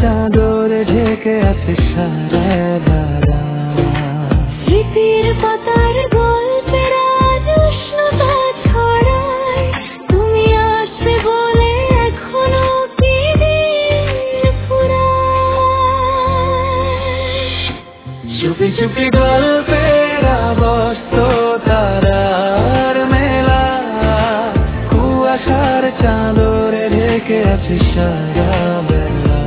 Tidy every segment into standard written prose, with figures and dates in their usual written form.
চাদরে ঢেকে আছে সারা বেলা। স্মৃতির পাতার গল্পের আজ উষ্ণতা ছড়ায়, তুমি আসবে বলে এখনো কি দিন ফুরায়। চুপি চুপি গল্পের অবস্থ তারার মেলা, কুয়াশার চাদরে ঢেকে আছে সারা বেলা।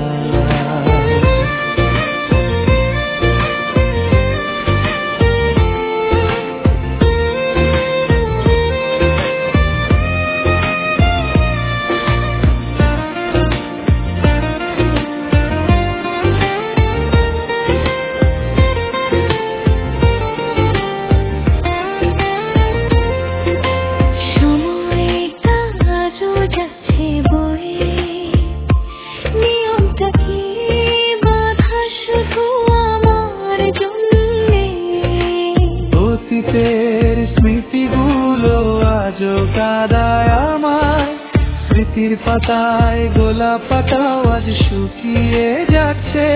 অতীতের স্মৃতিগুলো আজও কাঁদায় আমায়, স্মৃতির পাতায় গোলাপ পাতাও আজ শুকিয়ে যাচ্ছে।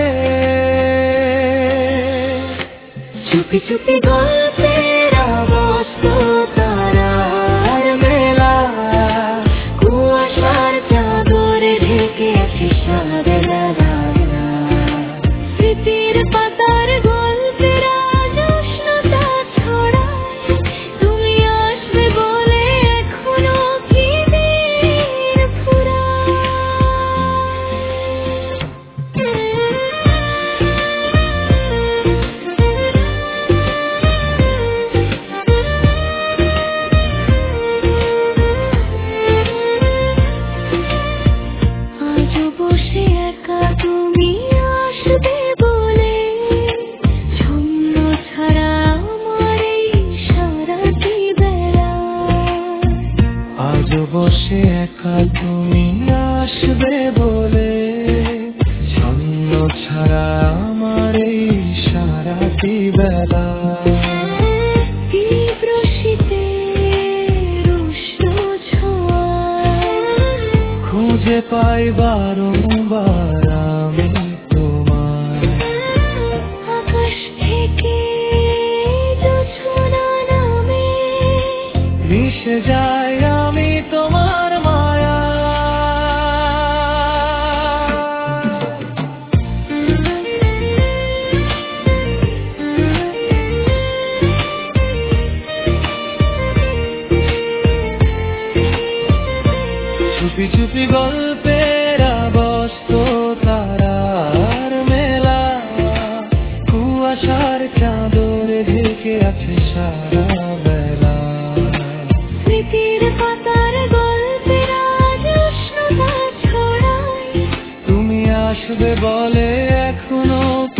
চুপি চুপি গল্পের অবস্থ তারার মেলা, কুয়াশার চাদরে ঢেকে আছে সারা বেলা। স্মৃতির পাতার গল্পের আজ উষ্ণতা ছড়ায়, তুমি আসবে বলে এখনো কি দিন ফুরায়। আজও বসে একা তুমি আসবে বলে, শূন্য ছাড়া আমার এই সারাটি বেলা। আজও বসে একা তুমি আসবে বলে, ছন্ন ছাড়া আমার এই সারাটি বেলা। তীব্র শীতের উষ্ণ ছোঁয়া খুঁজে পাই বারংবার আমি তোমায়। আকাশ থেকে জোছনা নামে, মিশে যাই আমি তোমার মায়া। চুপি চুপি গল্পের অবস্থ তারার মেলা, কুয়াশার চাদরে ঢেকে আছে সারা বেলা। স্মৃতির পাতার গল্পের আজ উষ্ণতা ছড়ায়, তুমি আসবে বলে এখনো